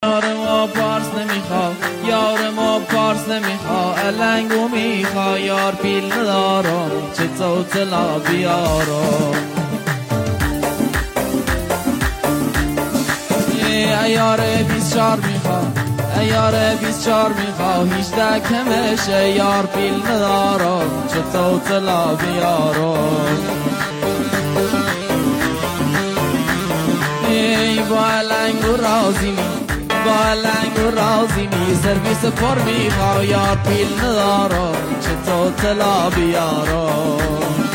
یار ما پارس نمیخوا، یار ما پارس نمیخوا، النگو میخوا یار پیل ندارم چه تو طلا بیارم. ایار 24 میخوا، ایار 24 میخوا، 18 کمشه یار پیل ندارم چه تو طلا بیارم. با النگو رازی می، با النگو رازی می، سرویس پر میخوا یار پیل ندارم چه تو طلا بیارم.